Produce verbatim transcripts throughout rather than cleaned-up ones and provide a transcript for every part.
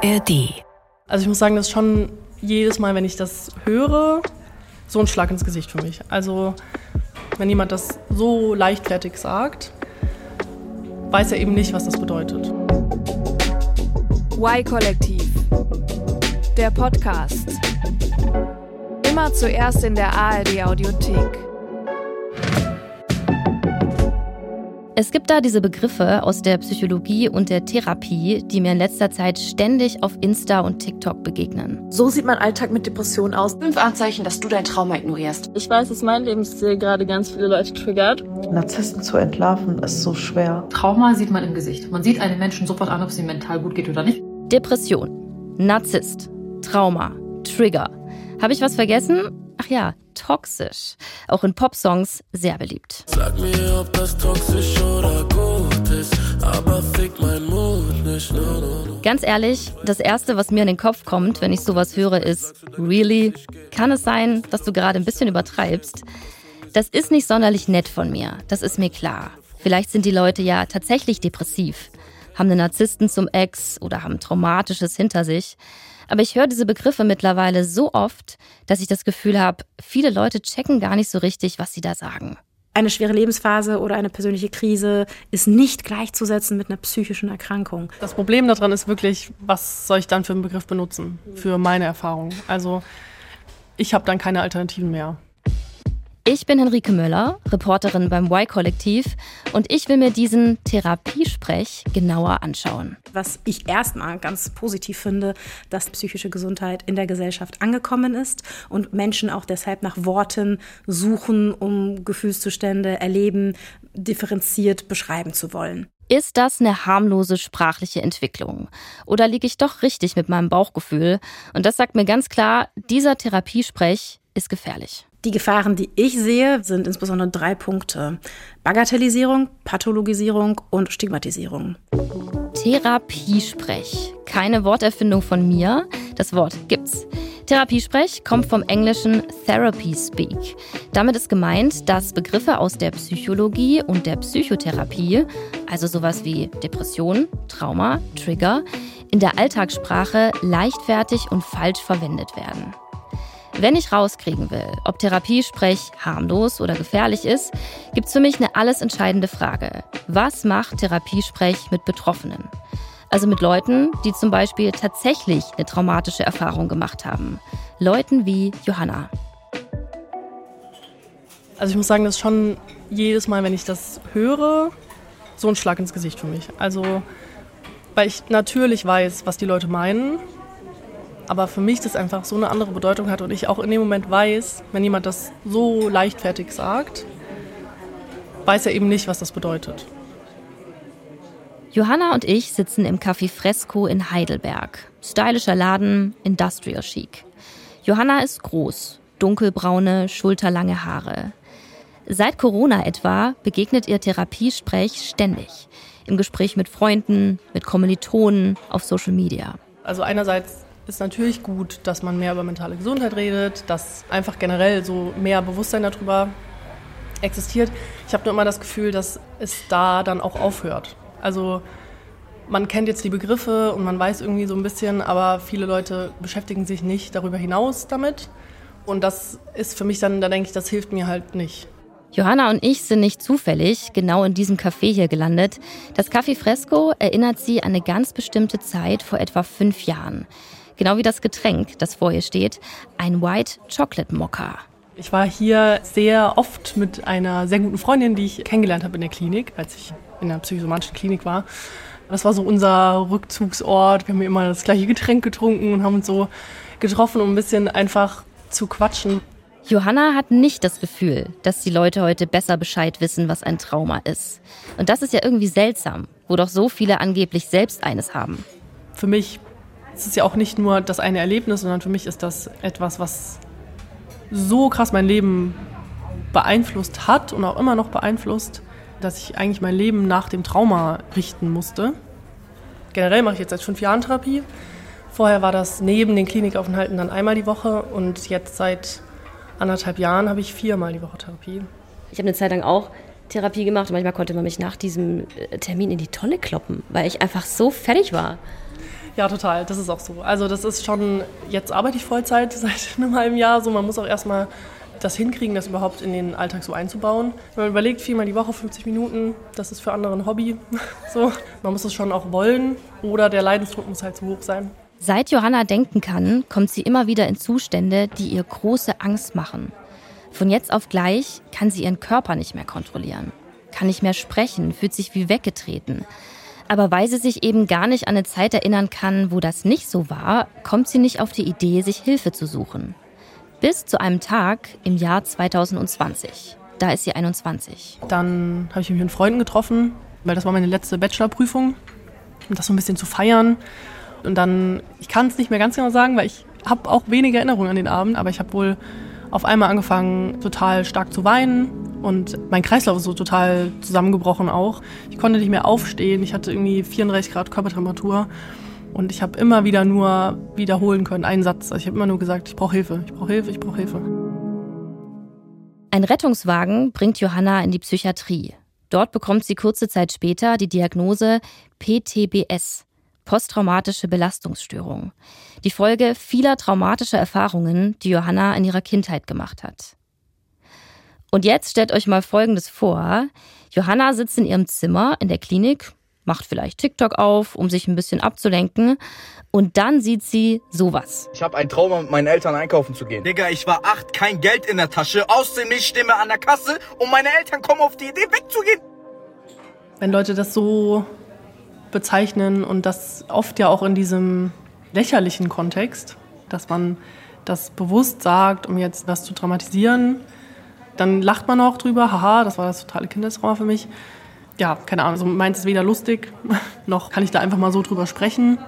R D. Also ich muss sagen, das ist schon jedes Mal, wenn ich das höre, so ein Schlag ins Gesicht für mich. Also wenn jemand das so leichtfertig sagt, weiß er eben nicht, was das bedeutet. Y-Kollektiv, der Podcast. Immer zuerst in der A R D-Audiothek. Es gibt da diese Begriffe aus der Psychologie und der Therapie, die mir in letzter Zeit ständig auf Insta und TikTok begegnen. So sieht mein Alltag mit Depressionen aus. Fünf Anzeichen, dass du dein Trauma ignorierst. Ich weiß, dass mein Lebensstil gerade ganz viele Leute triggert. Narzissten zu entlarven ist so schwer. Trauma sieht man im Gesicht. Man sieht einem Menschen sofort an, ob es ihm mental gut geht oder nicht. Depression, Narzisst, Trauma, Trigger. Habe ich was vergessen? Ach ja, toxisch. Auch in Popsongs sehr beliebt. Sag mir, ob das toxisch oder gut ist, aber fick mein Mut nicht. No, no, no. Ganz ehrlich, das Erste, was mir in den Kopf kommt, wenn ich sowas höre, ist, really? Kann es sein, dass du gerade ein bisschen übertreibst? Das ist nicht sonderlich nett von mir, das ist mir klar. Vielleicht sind die Leute ja tatsächlich depressiv, haben einen Narzissten zum Ex oder haben Traumatisches hinter sich. Aber ich höre diese Begriffe mittlerweile so oft, dass ich das Gefühl habe, viele Leute checken gar nicht so richtig, was sie da sagen. Eine schwere Lebensphase oder eine persönliche Krise ist nicht gleichzusetzen mit einer psychischen Erkrankung. Das Problem daran ist wirklich, was soll ich dann für einen Begriff benutzen, für meine Erfahrung. Also ich habe dann keine Alternativen mehr. Ich bin Henrike Möller, Reporterin beim Y-Kollektiv und ich will mir diesen Therapiesprech genauer anschauen. Was ich erstmal ganz positiv finde, dass psychische Gesundheit in der Gesellschaft angekommen ist und Menschen auch deshalb nach Worten suchen, um Gefühlszustände, Erleben differenziert beschreiben zu wollen. Ist das eine harmlose sprachliche Entwicklung? Oder liege ich doch richtig mit meinem Bauchgefühl? Und das sagt mir ganz klar, dieser Therapiesprech ist gefährlich. Die Gefahren, die ich sehe, sind insbesondere drei Punkte. Bagatellisierung, Pathologisierung und Stigmatisierung. Therapiesprech. Keine Worterfindung von mir. Das Wort gibt's. Therapiesprech kommt vom englischen Therapy Speak. Damit ist gemeint, dass Begriffe aus der Psychologie und der Psychotherapie, also sowas wie Depression, Trauma, Trigger, in der Alltagssprache leichtfertig und falsch verwendet werden. Wenn ich rauskriegen will, ob Therapiesprech harmlos oder gefährlich ist, gibt's für mich eine alles entscheidende Frage. Was macht Therapiesprech mit Betroffenen? Also mit Leuten, die zum Beispiel tatsächlich eine traumatische Erfahrung gemacht haben. Leuten wie Johanna. Also ich muss sagen, das ist schon jedes Mal, wenn ich das höre, so ein Schlag ins Gesicht für mich. Also weil ich natürlich weiß, was die Leute meinen, aber für mich das einfach so eine andere Bedeutung hat und ich auch in dem Moment weiß, wenn jemand das so leichtfertig sagt, weiß er eben nicht, was das bedeutet. Johanna und ich sitzen im Café Fresco in Heidelberg. Stylischer Laden, Industrial Chic. Johanna ist groß, dunkelbraune, schulterlange Haare. Seit Corona etwa begegnet ihr Therapiesprech ständig. Im Gespräch mit Freunden, mit Kommilitonen, auf Social Media. Also einerseits ist natürlich gut, dass man mehr über mentale Gesundheit redet, dass einfach generell so mehr Bewusstsein darüber existiert. Ich habe nur immer das Gefühl, dass es da dann auch aufhört. Also man kennt jetzt die Begriffe und man weiß irgendwie so ein bisschen, aber viele Leute beschäftigen sich nicht darüber hinaus damit. Und das ist für mich dann, da denke ich, das hilft mir halt nicht. Johanna und ich sind nicht zufällig genau in diesem Café hier gelandet. Das Café Fresco erinnert sie an eine ganz bestimmte Zeit vor etwa fünf Jahren. Genau wie das Getränk, das vor ihr steht, ein White Chocolate Mocha. Ich war hier sehr oft mit einer sehr guten Freundin, die ich kennengelernt habe in der Klinik, als ich in der psychosomatischen Klinik war. Das war so unser Rückzugsort. Wir haben immer das gleiche Getränk getrunken und haben uns so getroffen, um ein bisschen einfach zu quatschen. Johanna hat nicht das Gefühl, dass die Leute heute besser Bescheid wissen, was ein Trauma ist. Und das ist ja irgendwie seltsam, wo doch so viele angeblich selbst eines haben. Für mich ist es ja auch nicht nur das eine Erlebnis, sondern für mich ist das etwas, was so krass mein Leben beeinflusst hat und auch immer noch beeinflusst, dass ich eigentlich mein Leben nach dem Trauma richten musste. Generell mache ich jetzt seit fünf Jahren Therapie. Vorher war das neben den Klinikaufenthalten dann einmal die Woche und jetzt seit anderthalb Jahren habe ich viermal die Woche Therapie. Ich habe eine Zeit lang auch Therapie gemacht und manchmal konnte man mich nach diesem Termin in die Tonne kloppen, weil ich einfach so fertig war. Ja, total. Das ist auch so. Also das ist schon, jetzt arbeite ich Vollzeit seit einem halben Jahr. So, man muss auch erstmal das hinkriegen, das überhaupt in den Alltag so einzubauen. Man überlegt viermal die Woche, fünfzig Minuten, das ist für andere ein Hobby. So, man muss es schon auch wollen oder der Leidensdruck muss halt zu hoch sein. Seit Johanna denken kann, kommt sie immer wieder in Zustände, die ihr große Angst machen. Von jetzt auf gleich kann sie ihren Körper nicht mehr kontrollieren, kann nicht mehr sprechen, fühlt sich wie weggetreten. Aber weil sie sich eben gar nicht an eine Zeit erinnern kann, wo das nicht so war, kommt sie nicht auf die Idee, sich Hilfe zu suchen. Bis zu einem Tag im Jahr zwanzig zwanzig. Da ist sie einundzwanzig. Dann habe ich mich mit Freunden getroffen, weil das war meine letzte Bachelorprüfung, um das so ein bisschen zu feiern. Und dann, ich kann es nicht mehr ganz genau sagen, weil ich habe auch wenige Erinnerungen an den Abend, aber ich habe wohl auf einmal angefangen, total stark zu weinen und mein Kreislauf ist so total zusammengebrochen auch. Ich konnte nicht mehr aufstehen, ich hatte irgendwie vierunddreißig Grad Körpertemperatur. Und ich habe immer wieder nur wiederholen können, einen Satz. Also ich habe immer nur gesagt, ich brauche Hilfe, ich brauche Hilfe, ich brauche Hilfe. Ein Rettungswagen bringt Johanna in die Psychiatrie. Dort bekommt sie kurze Zeit später die Diagnose P T B S, posttraumatische Belastungsstörung. Die Folge vieler traumatischer Erfahrungen, die Johanna in ihrer Kindheit gemacht hat. Und jetzt stellt euch mal Folgendes vor. Johanna sitzt in ihrem Zimmer in der Klinik, macht vielleicht TikTok auf, um sich ein bisschen abzulenken. Und dann sieht sie sowas. Ich habe ein Trauma, mit meinen Eltern einkaufen zu gehen. Digga, ich war acht, kein Geld in der Tasche, außerdem ich stehe an der Kasse und meine Eltern kommen auf die Idee, wegzugehen. Wenn Leute das so bezeichnen und das oft ja auch in diesem lächerlichen Kontext, dass man das bewusst sagt, um jetzt das zu dramatisieren, dann lacht man auch drüber, haha, das war das totale Kindheitstrauma für mich. Ja, keine Ahnung, so meint es weder lustig, noch kann ich da einfach mal so drüber sprechen.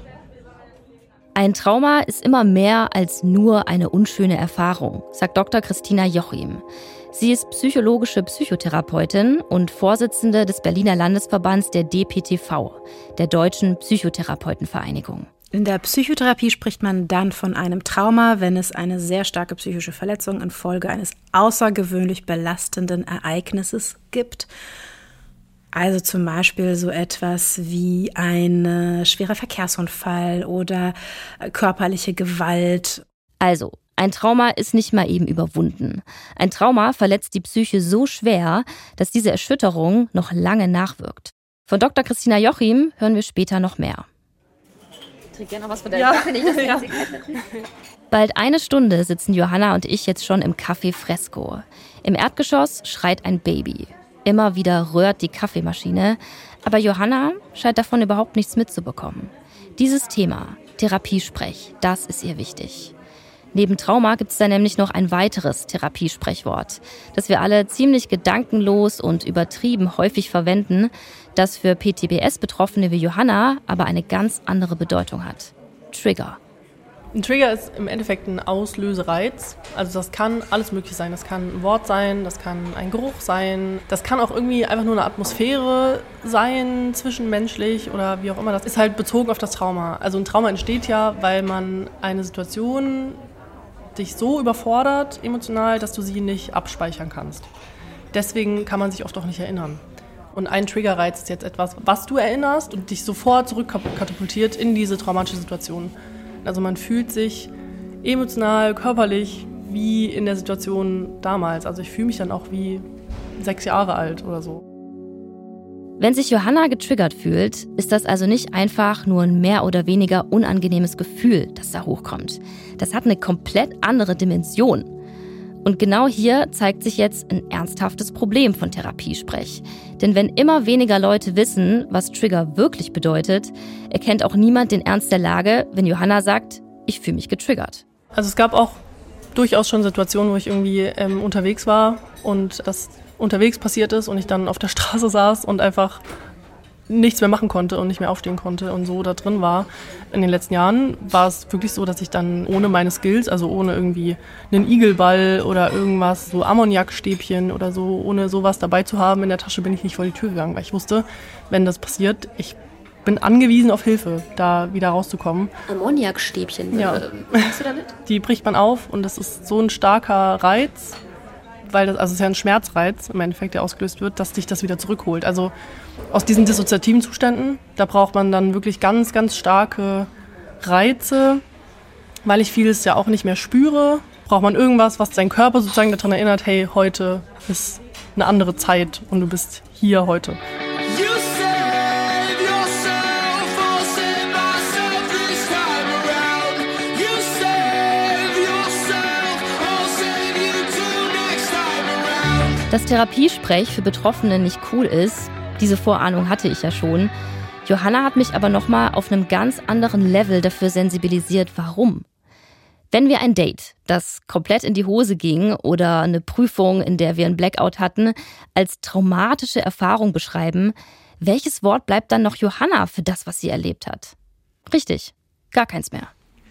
Ein Trauma ist immer mehr als nur eine unschöne Erfahrung, sagt Doktor Christina Jochim. Sie ist psychologische Psychotherapeutin und Vorsitzende des Berliner Landesverbands der D P T V, der Deutschen Psychotherapeutenvereinigung. In der Psychotherapie spricht man dann von einem Trauma, wenn es eine sehr starke psychische Verletzung infolge eines außergewöhnlich belastenden Ereignisses gibt. Also zum Beispiel so etwas wie ein schwerer Verkehrsunfall oder körperliche Gewalt. Also, ein Trauma ist nicht mal eben überwunden. Ein Trauma verletzt die Psyche so schwer, dass diese Erschütterung noch lange nachwirkt. Von Doktor Christina Jochim hören wir später noch mehr. Ich trinke gerne noch was von deinem ja. Kaffee, nicht, dass ja. Bald eine Stunde sitzen Johanna und ich jetzt schon im Café Fresco. Im Erdgeschoss schreit ein Baby. Immer wieder rührt die Kaffeemaschine, aber Johanna scheint davon überhaupt nichts mitzubekommen. Dieses Thema, Therapiesprech, das ist ihr wichtig. Neben Trauma gibt es da nämlich noch ein weiteres Therapiesprechwort, das wir alle ziemlich gedankenlos und übertrieben häufig verwenden, das für P T B S-Betroffene wie Johanna aber eine ganz andere Bedeutung hat. Trigger. Ein Trigger ist im Endeffekt ein Auslösereiz. Also das kann alles Mögliche sein. Das kann ein Wort sein, das kann ein Geruch sein. Das kann auch irgendwie einfach nur eine Atmosphäre sein, zwischenmenschlich oder wie auch immer. Das ist halt bezogen auf das Trauma. Also ein Trauma entsteht ja, weil man eine Situation dich so überfordert emotional, dass du sie nicht abspeichern kannst. Deswegen kann man sich oft auch nicht erinnern. Und ein Triggerreiz ist jetzt etwas, was du erinnerst und dich sofort zurückkatapultiert in diese traumatische Situation. Also man fühlt sich emotional, körperlich wie in der Situation damals. Also ich fühle mich dann auch wie sechs Jahre alt oder so. Wenn sich Johanna getriggert fühlt, ist das also nicht einfach nur ein mehr oder weniger unangenehmes Gefühl, das da hochkommt. Das hat eine komplett andere Dimension. Und genau hier zeigt sich jetzt ein ernsthaftes Problem von Therapiesprech. Denn wenn immer weniger Leute wissen, was Trigger wirklich bedeutet, erkennt auch niemand den Ernst der Lage, wenn Johanna sagt, ich fühle mich getriggert. Also es gab auch durchaus schon Situationen, wo ich irgendwie ähm, unterwegs war und das unterwegs passiert ist und ich dann auf der Straße saß und einfach nichts mehr machen konnte und nicht mehr aufstehen konnte und so da drin war. In den letzten Jahren war es wirklich so, dass ich dann ohne meine Skills, also ohne irgendwie einen Igelball oder irgendwas, so Ammoniakstäbchen oder so, ohne sowas dabei zu haben in der Tasche, bin ich nicht vor die Tür gegangen, weil ich wusste, wenn das passiert, ich bin angewiesen auf Hilfe, da wieder rauszukommen. Ammoniakstäbchen, ja. Was hast du damit? Die bricht man auf und das ist so ein starker Reiz, weil das, also es ist ja ein Schmerzreiz im Endeffekt, der ausgelöst wird, dass dich das wieder zurückholt. Also aus diesen dissoziativen Zuständen, da braucht man dann wirklich ganz, ganz starke Reize, weil ich vieles ja auch nicht mehr spüre, braucht man irgendwas, was deinen Körper sozusagen daran erinnert, hey, heute ist eine andere Zeit und du bist hier heute. Dass Therapiesprech für Betroffene nicht cool ist, diese Vorahnung hatte ich ja schon. Johanna hat mich aber nochmal auf einem ganz anderen Level dafür sensibilisiert, warum. Wenn wir ein Date, das komplett in die Hose ging oder eine Prüfung, in der wir einen Blackout hatten, als traumatische Erfahrung beschreiben, welches Wort bleibt dann noch Johanna für das, was sie erlebt hat? Richtig, gar keins mehr.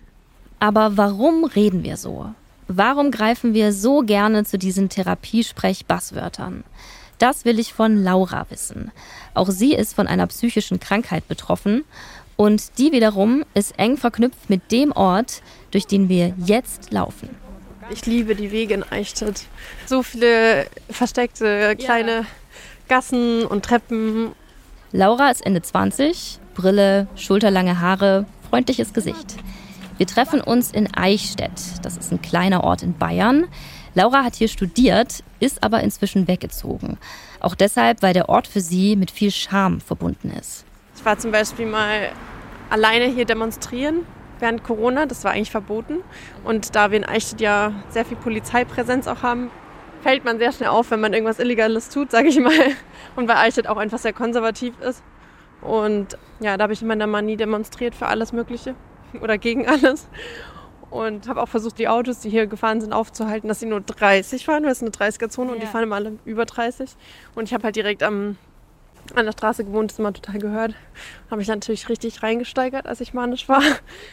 Aber warum reden wir so? Warum greifen wir so gerne zu diesen Therapiesprech-Basswörtern? Das will ich von Laura wissen. Auch sie ist von einer psychischen Krankheit betroffen und die wiederum ist eng verknüpft mit dem Ort, durch den wir jetzt laufen. Ich liebe die Wege in Eichstätt. So viele versteckte kleine ja. Gassen und Treppen. Laura ist Ende zwanzig, Brille, schulterlange Haare, freundliches Gesicht. Wir treffen uns in Eichstätt. Das ist ein kleiner Ort in Bayern. Laura hat hier studiert, ist aber inzwischen weggezogen. Auch deshalb, weil der Ort für sie mit viel Charme verbunden ist. Ich war zum Beispiel mal alleine hier demonstrieren während Corona. Das war eigentlich verboten. Und da wir in Eichstätt ja sehr viel Polizeipräsenz auch haben, fällt man sehr schnell auf, wenn man irgendwas Illegales tut, sage ich mal. Und weil Eichstätt auch einfach sehr konservativ ist. Und ja, da habe ich in meiner Manie demonstriert für alles Mögliche. Oder gegen alles. Und habe auch versucht, die Autos, die hier gefahren sind, aufzuhalten, dass sie nur dreißig fahren, weil es ist eine dreißiger-Zone ja. und die fahren immer alle über dreißig. Und ich habe halt direkt am, an der Straße gewohnt, das immer total gehört. Habe mich natürlich richtig reingesteigert, als ich manisch war.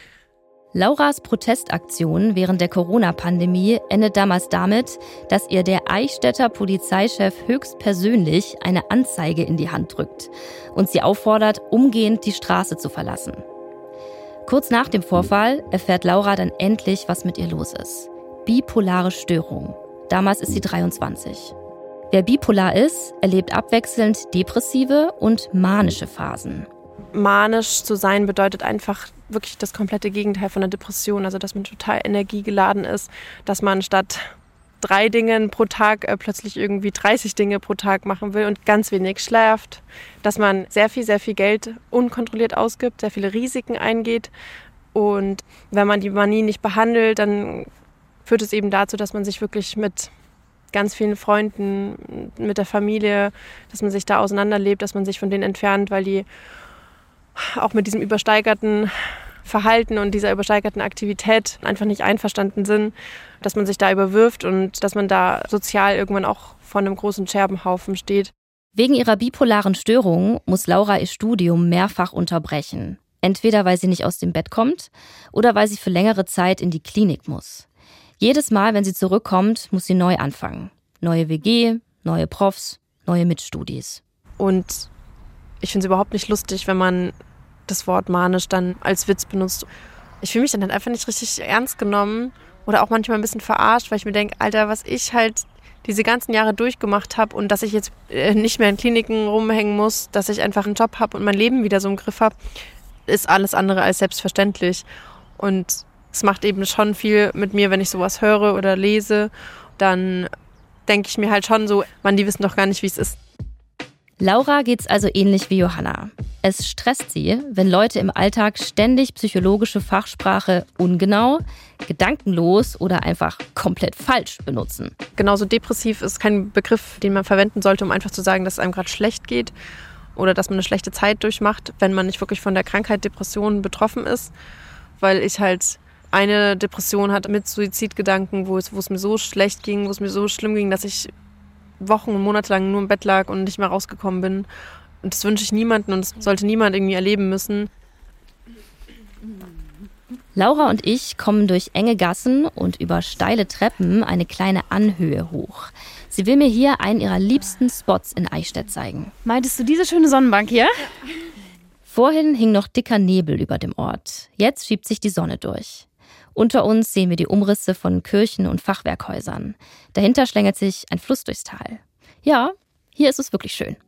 Lauras Protestaktion während der Corona-Pandemie endet damals damit, dass ihr der Eichstätter Polizeichef höchstpersönlich eine Anzeige in die Hand drückt und sie auffordert, umgehend die Straße zu verlassen. Kurz nach dem Vorfall erfährt Laura dann endlich, was mit ihr los ist. Bipolare Störung. Damals ist sie dreiundzwanzig. Wer bipolar ist, erlebt abwechselnd depressive und manische Phasen. Manisch zu sein bedeutet einfach wirklich das komplette Gegenteil von einer Depression. Also dass man total energiegeladen ist, dass man statt drei Dingen pro Tag äh, plötzlich irgendwie dreißig Dinge pro Tag machen will und ganz wenig schläft, dass man sehr viel, sehr viel Geld unkontrolliert ausgibt, sehr viele Risiken eingeht und wenn man die Manie nicht behandelt, dann führt es eben dazu, dass man sich wirklich mit ganz vielen Freunden, mit der Familie, dass man sich da auseinanderlebt, dass man sich von denen entfernt, weil die auch mit diesem übersteigerten Verhalten und dieser übersteigerten Aktivität einfach nicht einverstanden sind, dass man sich da überwirft und dass man da sozial irgendwann auch vor einem großen Scherbenhaufen steht. Wegen ihrer bipolaren Störung muss Laura ihr Studium mehrfach unterbrechen. Entweder weil sie nicht aus dem Bett kommt oder weil sie für längere Zeit in die Klinik muss. Jedes Mal, wenn sie zurückkommt, muss sie neu anfangen. Neue W G, neue Profs, neue Mitstudis. Und ich finde es überhaupt nicht lustig, wenn man das Wort manisch dann als Witz benutzt. Ich fühle mich dann halt einfach nicht richtig ernst genommen oder auch manchmal ein bisschen verarscht, weil ich mir denke, Alter, was ich halt diese ganzen Jahre durchgemacht habe und dass ich jetzt nicht mehr in Kliniken rumhängen muss, dass ich einfach einen Job habe und mein Leben wieder so im Griff habe, ist alles andere als selbstverständlich. Und es macht eben schon viel mit mir, wenn ich sowas höre oder lese, dann denke ich mir halt schon so, Mann, die wissen doch gar nicht, wie es ist. Laura geht's also ähnlich wie Johanna. Es stresst sie, wenn Leute im Alltag ständig psychologische Fachsprache ungenau, gedankenlos oder einfach komplett falsch benutzen. Genauso depressiv ist kein Begriff, den man verwenden sollte, um einfach zu sagen, dass es einem gerade schlecht geht oder dass man eine schlechte Zeit durchmacht, wenn man nicht wirklich von der Krankheit Depression betroffen ist. Weil ich halt eine Depression hatte mit Suizidgedanken, wo es, wo es mir so schlecht ging, wo es mir so schlimm ging, dass ich Wochen und Monate lang nur im Bett lag und nicht mehr rausgekommen bin. Und das wünsche ich niemandem und das sollte niemand irgendwie erleben müssen. Laura und ich kommen durch enge Gassen und über steile Treppen eine kleine Anhöhe hoch. Sie will mir hier einen ihrer liebsten Spots in Eichstätt zeigen. Meintest du diese schöne Sonnenbank hier? Vorhin hing noch dicker Nebel über dem Ort. Jetzt schiebt sich die Sonne durch. Unter uns sehen wir die Umrisse von Kirchen und Fachwerkhäusern. Dahinter schlängelt sich ein Fluss durchs Tal. Ja, hier ist es wirklich schön.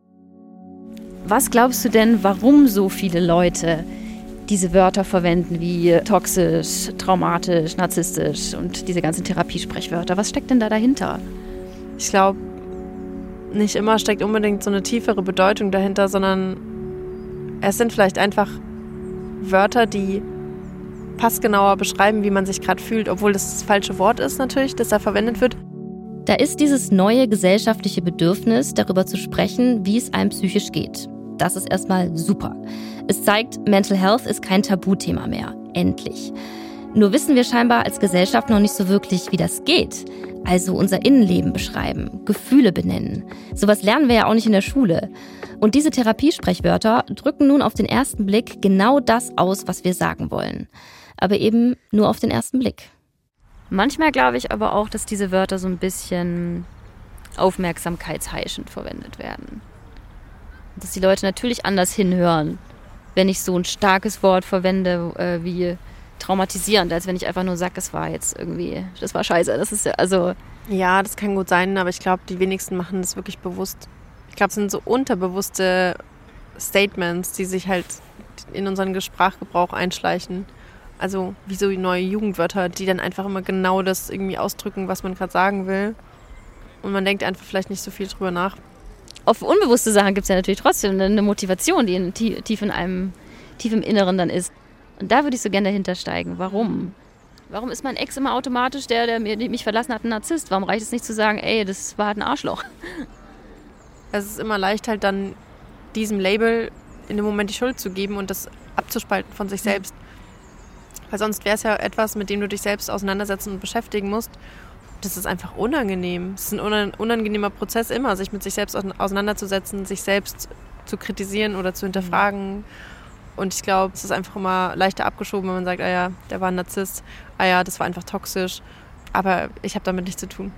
Was glaubst du denn, warum so viele Leute diese Wörter verwenden wie toxisch, traumatisch, narzisstisch und diese ganzen Therapiesprechwörter? Was steckt denn da dahinter? Ich glaube, nicht immer steckt unbedingt so eine tiefere Bedeutung dahinter, sondern es sind vielleicht einfach Wörter, die passgenauer beschreiben, wie man sich gerade fühlt, obwohl das das falsche Wort ist natürlich, das da verwendet wird. Da ist dieses neue gesellschaftliche Bedürfnis, darüber zu sprechen, wie es einem psychisch geht. Das ist erstmal super. Es zeigt, Mental Health ist kein Tabuthema mehr. Endlich. Nur wissen wir scheinbar als Gesellschaft noch nicht so wirklich, wie das geht. Also unser Innenleben beschreiben, Gefühle benennen. Sowas lernen wir ja auch nicht in der Schule. Und diese Therapiesprechwörter drücken nun auf den ersten Blick genau das aus, was wir sagen wollen. Aber eben nur auf den ersten Blick. Manchmal glaube ich aber auch, dass diese Wörter so ein bisschen aufmerksamkeitsheischend verwendet werden. Dass die Leute natürlich anders hinhören, wenn ich so ein starkes Wort verwende äh, wie traumatisierend, als wenn ich einfach nur sage, das war jetzt irgendwie, das war scheiße. Das ist ja, also. Ja, das kann gut sein, aber ich glaube, die wenigsten machen das wirklich bewusst. Ich glaube, es sind so unterbewusste Statements, die sich halt in unseren Sprachgebrauch einschleichen. Also wie so neue Jugendwörter, die dann einfach immer genau das irgendwie ausdrücken, was man gerade sagen will. Und man denkt einfach vielleicht nicht so viel drüber nach. Auf unbewusste Sachen gibt es ja natürlich trotzdem eine Motivation, die in, tief in einem, tief im Inneren dann ist. Und da würde ich so gerne dahinter steigen. Warum? Warum ist mein Ex immer automatisch der, der mich verlassen hat, ein Narzisst? Warum reicht es nicht zu sagen, ey, das war halt ein Arschloch? Es ist immer leicht, halt dann diesem Label in dem Moment die Schuld zu geben und das abzuspalten von sich selbst. Weil sonst wäre es ja etwas, mit dem du dich selbst auseinandersetzen und beschäftigen musst. Das ist einfach unangenehm. Es ist ein unangenehmer Prozess immer, sich mit sich selbst auseinanderzusetzen, sich selbst zu kritisieren oder zu hinterfragen. Und ich glaube, es ist einfach immer leichter abgeschoben, wenn man sagt, ah ja, der war ein Narzisst, ah ja, das war einfach toxisch. Aber ich habe damit nichts zu tun.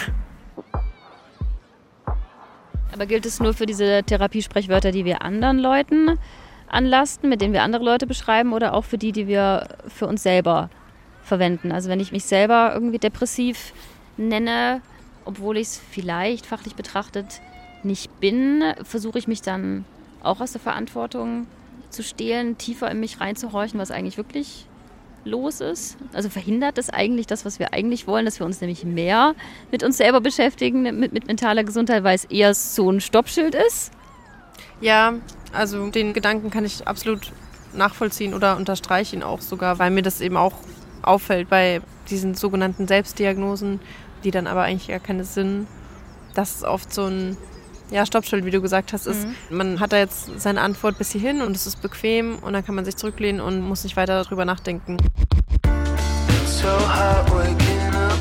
Aber gilt es nur für diese Therapiesprechwörter, die wir anderen Leuten anlasten, mit denen wir andere Leute beschreiben, oder auch für die, die wir für uns selber verwenden? Also wenn ich mich selber irgendwie depressiv nenne, obwohl ich es vielleicht fachlich betrachtet nicht bin, versuche ich mich dann auch aus der Verantwortung zu stehlen, tiefer in mich reinzuhorchen, was eigentlich wirklich los ist. Also verhindert das eigentlich das, was wir eigentlich wollen, dass wir uns nämlich mehr mit uns selber beschäftigen, mit, mit mentaler Gesundheit, weil es eher so ein Stoppschild ist? Ja, also den Gedanken kann ich absolut nachvollziehen oder unterstreiche ihn auch sogar, weil mir das eben auch auffällt bei diesen sogenannten Selbstdiagnosen, die dann aber eigentlich gar keine Sinn. Das ist oft so ein ja, Stoppschild, wie du gesagt hast, ist, mhm. man hat da jetzt seine Antwort bis hierhin und es ist bequem und dann kann man sich zurücklehnen und muss nicht weiter darüber nachdenken. So hard waking up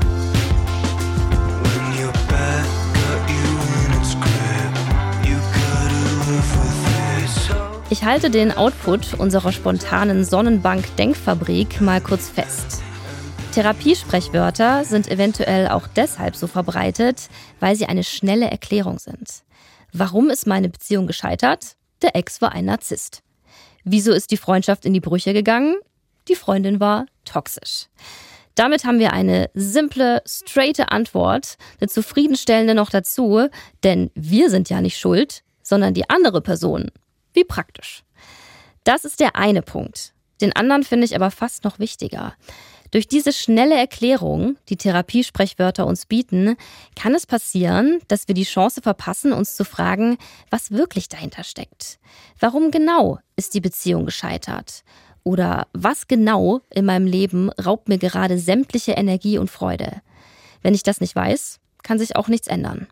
when your back got you in its grip. You gotta live with it. Ich halte den Output unserer spontanen Sonnenbank-Denkfabrik mal kurz fest. Therapiesprechwörter sind eventuell auch deshalb so verbreitet, weil sie eine schnelle Erklärung sind. Warum ist meine Beziehung gescheitert? Der Ex war ein Narzisst. Wieso ist die Freundschaft in die Brüche gegangen? Die Freundin war toxisch. Damit haben wir eine simple, straighte Antwort, eine zufriedenstellende noch dazu, denn wir sind ja nicht schuld, sondern die andere Person. Wie praktisch. Das ist der eine Punkt. Den anderen finde ich aber fast noch wichtiger. Durch diese schnelle Erklärung, die Therapiesprechwörter uns bieten, kann es passieren, dass wir die Chance verpassen, uns zu fragen, was wirklich dahinter steckt. Warum genau ist die Beziehung gescheitert? Oder was genau in meinem Leben raubt mir gerade sämtliche Energie und Freude? Wenn ich das nicht weiß, kann sich auch nichts ändern.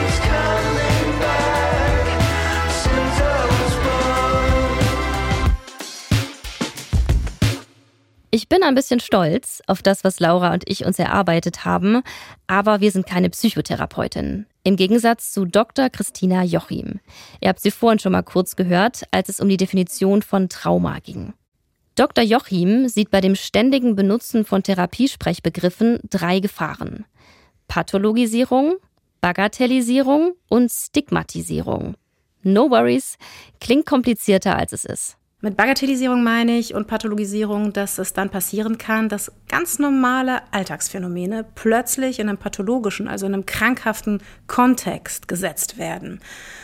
Ich bin ein bisschen stolz auf das, was Laura und ich uns erarbeitet haben, aber wir sind keine Psychotherapeutin. Im Gegensatz zu Doktor Christina Jochim. Ihr habt sie vorhin schon mal kurz gehört, als es um die Definition von Trauma ging. Doktor Jochim sieht bei dem ständigen Benutzen von Therapiesprechbegriffen drei Gefahren. Pathologisierung, Bagatellisierung und Stigmatisierung. No worries, klingt komplizierter als es ist. Mit Bagatellisierung meine ich und Pathologisierung, dass es dann passieren kann, dass ganz normale Alltagsphänomene plötzlich in einem pathologischen, also in einem krankhaften Kontext gesetzt werden.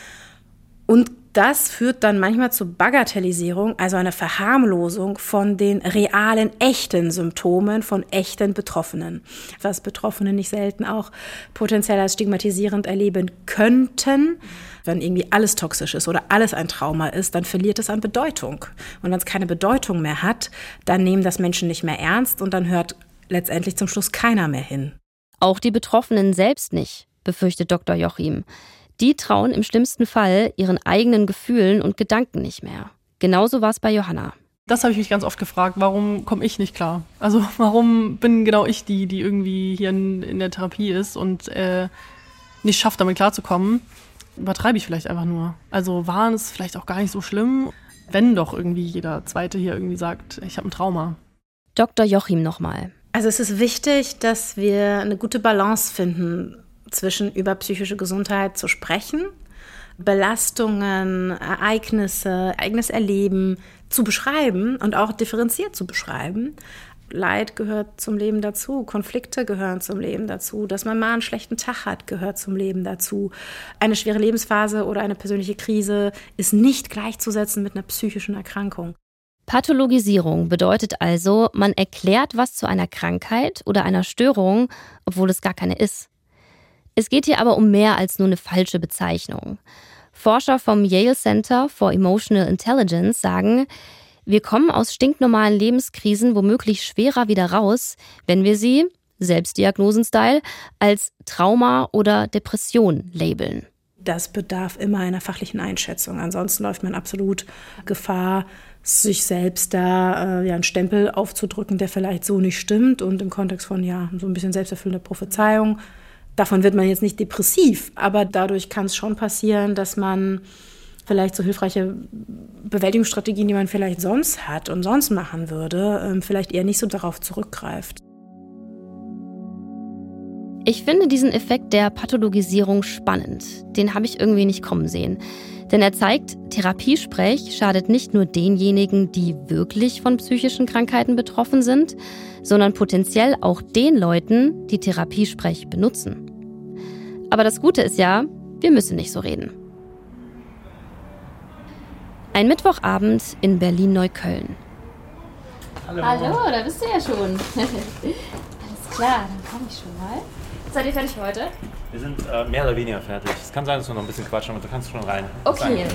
Und das führt dann manchmal zur Bagatellisierung, also einer Verharmlosung von den realen, echten Symptomen von echten Betroffenen. Was Betroffene nicht selten auch potenziell als stigmatisierend erleben könnten. Wenn irgendwie alles toxisch ist oder alles ein Trauma ist, dann verliert es an Bedeutung. Und wenn es keine Bedeutung mehr hat, dann nehmen das Menschen nicht mehr ernst und dann hört letztendlich zum Schluss keiner mehr hin. Auch die Betroffenen selbst nicht, befürchtet Doktor Jochim. Die trauen im schlimmsten Fall ihren eigenen Gefühlen und Gedanken nicht mehr. Genauso war es bei Johanna. Das habe ich mich ganz oft gefragt, warum komme ich nicht klar? Also warum bin genau ich die, die irgendwie hier in, in der Therapie ist und äh, nicht schafft, damit klarzukommen? Übertreibe ich vielleicht einfach nur. Also war es vielleicht auch gar nicht so schlimm, wenn doch irgendwie jeder Zweite hier irgendwie sagt, ich habe ein Trauma. Doktor Jochim nochmal. Also es ist wichtig, dass wir eine gute Balance finden, zwischen über psychische Gesundheit zu sprechen, Belastungen, Ereignisse, eigenes Erleben zu beschreiben und auch differenziert zu beschreiben. Leid gehört zum Leben dazu, Konflikte gehören zum Leben dazu, dass man mal einen schlechten Tag hat, gehört zum Leben dazu. Eine schwere Lebensphase oder eine persönliche Krise ist nicht gleichzusetzen mit einer psychischen Erkrankung. Pathologisierung bedeutet also, man erklärt was zu einer Krankheit oder einer Störung, obwohl es gar keine ist. Es geht hier aber um mehr als nur eine falsche Bezeichnung. Forscher vom Yale Center for Emotional Intelligence sagen, wir kommen aus stinknormalen Lebenskrisen womöglich schwerer wieder raus, wenn wir sie, Selbstdiagnosen-Style, als Trauma oder Depression labeln. Das bedarf immer einer fachlichen Einschätzung. Ansonsten läuft man absolut Gefahr, sich selbst da äh, ja, einen Stempel aufzudrücken, der vielleicht so nicht stimmt und im Kontext von ja so ein bisschen selbsterfüllender Prophezeiung. Davon wird man jetzt nicht depressiv, aber dadurch kann es schon passieren, dass man vielleicht so hilfreiche Bewältigungsstrategien, die man vielleicht sonst hat und sonst machen würde, vielleicht eher nicht so darauf zurückgreift. Ich finde diesen Effekt der Pathologisierung spannend. Den habe ich irgendwie nicht kommen sehen. Denn er zeigt, Therapiesprech schadet nicht nur denjenigen, die wirklich von psychischen Krankheiten betroffen sind, sondern potenziell auch den Leuten, die Therapiesprech benutzen. Aber das Gute ist ja, wir müssen nicht so reden. Ein Mittwochabend in Berlin-Neukölln. Hallo. Hallo, da bist du ja schon. Alles klar, dann komme ich schon mal. Seid ihr fertig für heute? Wir sind äh, mehr oder weniger fertig. Es kann sein, dass wir noch ein bisschen quatschen, aber du kannst schon rein. Okay.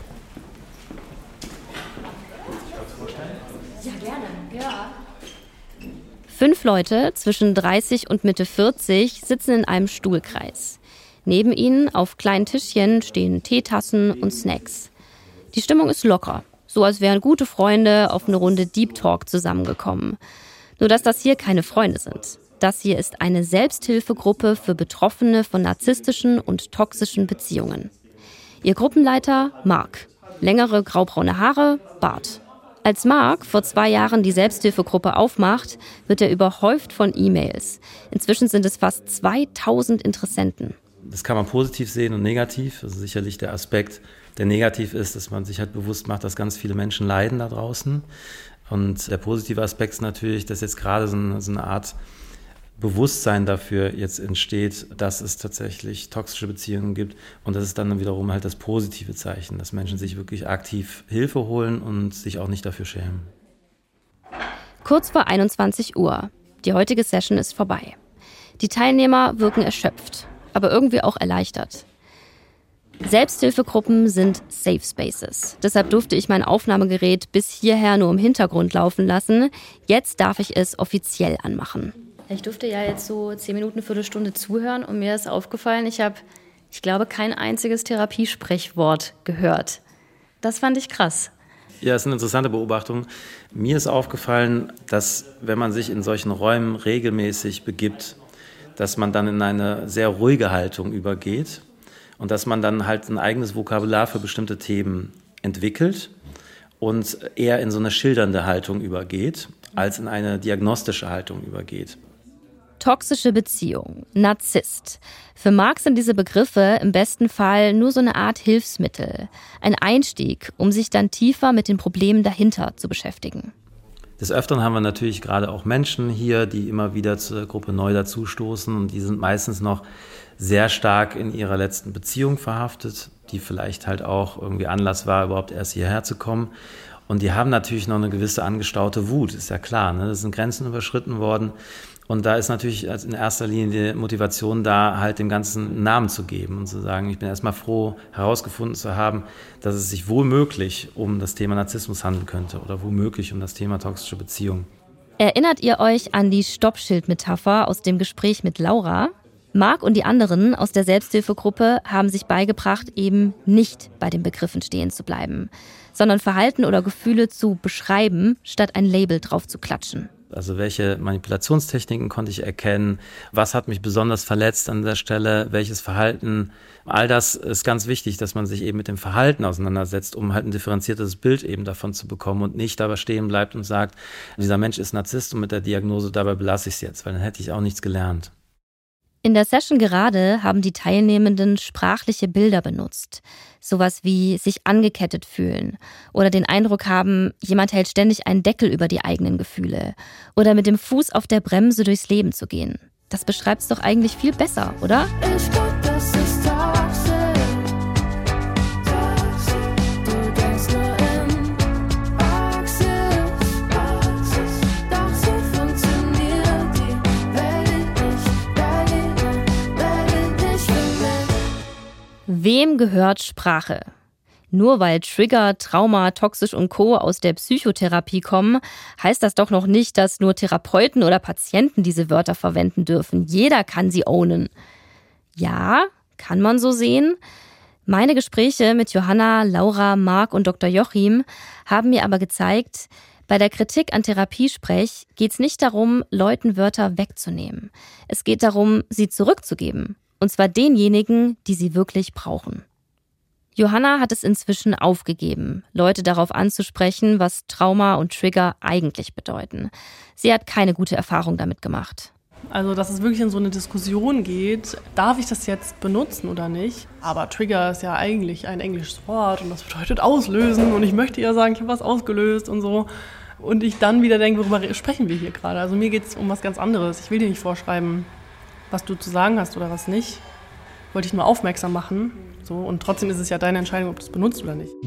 Ja, gerne. Ja. Fünf Leute zwischen dreißig und Mitte vierzig sitzen in einem Stuhlkreis. Neben ihnen auf kleinen Tischchen stehen Teetassen und Snacks. Die Stimmung ist locker, so als wären gute Freunde auf eine Runde Deep Talk zusammengekommen. Nur dass das hier keine Freunde sind. Das hier ist eine Selbsthilfegruppe für Betroffene von narzisstischen und toxischen Beziehungen. Ihr Gruppenleiter Marc. Längere graubraune Haare, Bart. Als Marc vor zwei Jahren die Selbsthilfegruppe aufmacht, wird er überhäuft von E-Mails. Inzwischen sind es fast zweitausend Interessenten. Das kann man positiv sehen und negativ. Also sicherlich der Aspekt, der negativ ist, dass man sich halt bewusst macht, dass ganz viele Menschen leiden da draußen. Und der positive Aspekt ist natürlich, dass jetzt gerade so eine, so eine Art Bewusstsein dafür jetzt entsteht, dass es tatsächlich toxische Beziehungen gibt. Und das ist dann wiederum halt das positive Zeichen, dass Menschen sich wirklich aktiv Hilfe holen und sich auch nicht dafür schämen. Kurz vor einundzwanzig Uhr. Die heutige Session ist vorbei. Die Teilnehmer wirken erschöpft, aber irgendwie auch erleichtert. Selbsthilfegruppen sind Safe Spaces. Deshalb durfte ich mein Aufnahmegerät bis hierher nur im Hintergrund laufen lassen. Jetzt darf ich es offiziell anmachen. Ich durfte ja jetzt so zehn Minuten, Viertelstunde zuhören und mir ist aufgefallen, ich habe, ich glaube, kein einziges Therapiesprechwort gehört. Das fand ich krass. Ja, es ist eine interessante Beobachtung. Mir ist aufgefallen, dass wenn man sich in solchen Räumen regelmäßig begibt, dass man dann in eine sehr ruhige Haltung übergeht und dass man dann halt ein eigenes Vokabular für bestimmte Themen entwickelt und eher in so eine schildernde Haltung übergeht, als in eine diagnostische Haltung übergeht. Toxische Beziehung, Narzisst. Für Mark sind diese Begriffe im besten Fall nur so eine Art Hilfsmittel. Ein Einstieg, um sich dann tiefer mit den Problemen dahinter zu beschäftigen. Des Öfteren haben wir natürlich gerade auch Menschen hier, die immer wieder zur Gruppe neu dazustoßen. Und die sind meistens noch sehr stark in ihrer letzten Beziehung verhaftet, die vielleicht halt auch irgendwie Anlass war, überhaupt erst hierher zu kommen. Und die haben natürlich noch eine gewisse angestaute Wut, ist ja klar, ne? Das sind Grenzen überschritten worden. Und da ist natürlich in erster Linie die Motivation da, halt dem Ganzen einen Namen zu geben und zu sagen, ich bin erstmal froh, herausgefunden zu haben, dass es sich womöglich um das Thema Narzissmus handeln könnte oder womöglich um das Thema toxische Beziehung. Erinnert ihr euch an die Stoppschild-Metapher aus dem Gespräch mit Laura? Mark und die anderen aus der Selbsthilfegruppe haben sich beigebracht, eben nicht bei den Begriffen stehen zu bleiben, sondern Verhalten oder Gefühle zu beschreiben, statt ein Label drauf zu klatschen. Also welche Manipulationstechniken konnte ich erkennen? Was hat mich besonders verletzt an der Stelle? Welches Verhalten? All das ist ganz wichtig, dass man sich eben mit dem Verhalten auseinandersetzt, um halt ein differenziertes Bild eben davon zu bekommen und nicht dabei stehen bleibt und sagt, dieser Mensch ist Narzisst und mit der Diagnose, dabei belasse ich es jetzt, weil dann hätte ich auch nichts gelernt. In der Session gerade haben die Teilnehmenden sprachliche Bilder benutzt. Sowas wie sich angekettet fühlen oder den Eindruck haben, jemand hält ständig einen Deckel über die eigenen Gefühle oder mit dem Fuß auf der Bremse durchs Leben zu gehen. Das beschreibt es doch eigentlich viel besser, oder? Ich glaub, das ist toxisch. Du denkst nur in Praxis, Praxis. Doch so funktioniert die Welt nicht, Welt, Welt nicht für mich. Wem gehört Sprache? Nur weil Trigger, Trauma, Toxisch und Co. aus der Psychotherapie kommen, heißt das doch noch nicht, dass nur Therapeuten oder Patienten diese Wörter verwenden dürfen. Jeder kann sie ownen. Ja, kann man so sehen. Meine Gespräche mit Johanna, Laura, Mark und Doktor Joachim haben mir aber gezeigt, bei der Kritik an Therapiesprech geht es nicht darum, Leuten Wörter wegzunehmen. Es geht darum, sie zurückzugeben. Und zwar denjenigen, die sie wirklich brauchen. Johanna hat es inzwischen aufgegeben, Leute darauf anzusprechen, was Trauma und Trigger eigentlich bedeuten. Sie hat keine gute Erfahrung damit gemacht. Also, dass es wirklich in so eine Diskussion geht, darf ich das jetzt benutzen oder nicht? Aber Trigger ist ja eigentlich ein englisches Wort und das bedeutet auslösen und ich möchte ja sagen, ich habe was ausgelöst und so. Und ich dann wieder denke, worüber sprechen wir hier gerade? Also mir geht es um was ganz anderes. Ich will dir nicht vorschreiben, was du zu sagen hast oder was nicht. Wollte ich nur aufmerksam machen. So, und trotzdem ist es ja deine Entscheidung, ob du es benutzt oder nicht.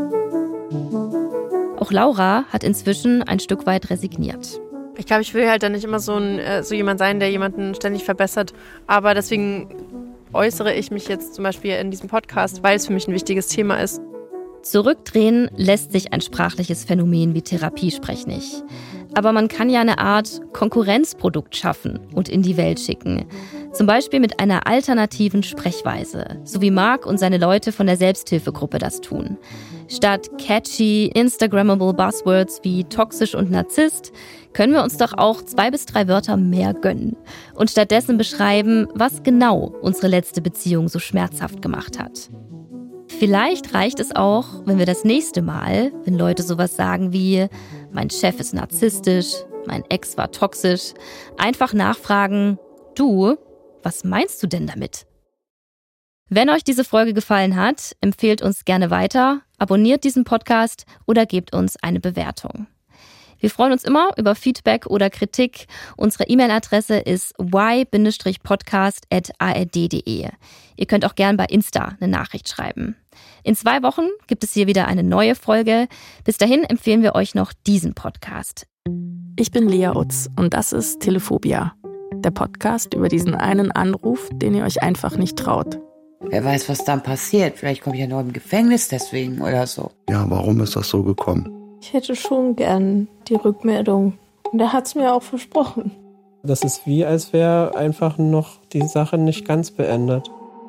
Auch Laura hat inzwischen ein Stück weit resigniert. Ich glaube, ich will halt dann nicht immer so, ein, so jemand sein, der jemanden ständig verbessert. Aber deswegen äußere ich mich jetzt zum Beispiel in diesem Podcast, weil es für mich ein wichtiges Thema ist. Zurückdrehen lässt sich ein sprachliches Phänomen wie Therapiesprech nicht. Aber man kann ja eine Art Konkurrenzprodukt schaffen und in die Welt schicken. Zum Beispiel mit einer alternativen Sprechweise, so wie Mark und seine Leute von der Selbsthilfegruppe das tun. Statt catchy, instagrammable Buzzwords wie toxisch und Narzisst können wir uns doch auch zwei bis drei Wörter mehr gönnen und stattdessen beschreiben, was genau unsere letzte Beziehung so schmerzhaft gemacht hat. Vielleicht reicht es auch, wenn wir das nächste Mal, wenn Leute sowas sagen wie mein Chef ist narzisstisch, mein Ex war toxisch, einfach nachfragen, du, was meinst du denn damit? Wenn euch diese Folge gefallen hat, empfehlt uns gerne weiter, abonniert diesen Podcast oder gebt uns eine Bewertung. Wir freuen uns immer über Feedback oder Kritik. Unsere E-Mail-Adresse ist y podcast at a r d punkt d e. Ihr könnt auch gern bei Insta eine Nachricht schreiben. In zwei Wochen gibt es hier wieder eine neue Folge. Bis dahin empfehlen wir euch noch diesen Podcast. Ich bin Lea Utz und das ist Telephobia. Der Podcast über diesen einen Anruf, den ihr euch einfach nicht traut. Wer weiß, was dann passiert. Vielleicht komme ich ja noch im Gefängnis deswegen oder so. Ja, warum ist das so gekommen? Ich hätte schon gern die Rückmeldung. Und er hat es mir auch versprochen. Das ist wie, als wäre einfach noch die Sache nicht ganz beendet.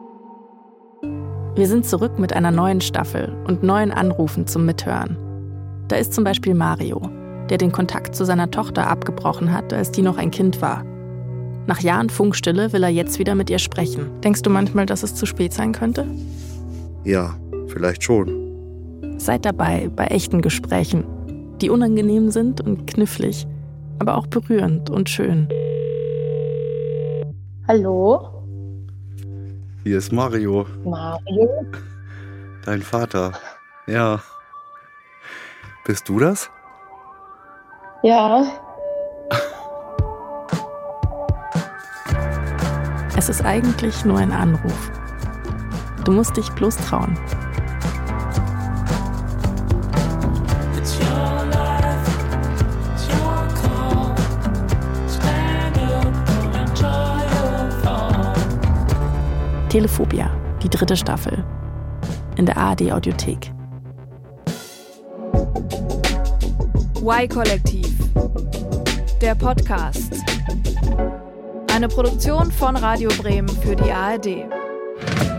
Wir sind zurück mit einer neuen Staffel und neuen Anrufen zum Mithören. Da ist zum Beispiel Mario, der den Kontakt zu seiner Tochter abgebrochen hat, als die noch ein Kind war. Nach Jahren Funkstille will er jetzt wieder mit ihr sprechen. Denkst du manchmal, dass es zu spät sein könnte? Ja, vielleicht schon. Seid dabei bei echten Gesprächen, die unangenehm sind und knifflig, aber auch berührend und schön. Hallo? Hier ist Mario. Mario? Dein Vater. Ja. Bist du das? Ja. Es ist eigentlich nur ein Anruf. Du musst dich bloß trauen. Telephobia, die dritte Staffel. In der A R D-Audiothek. Y-Kollektiv. Der Podcast. Eine Produktion von Radio Bremen für die A R D.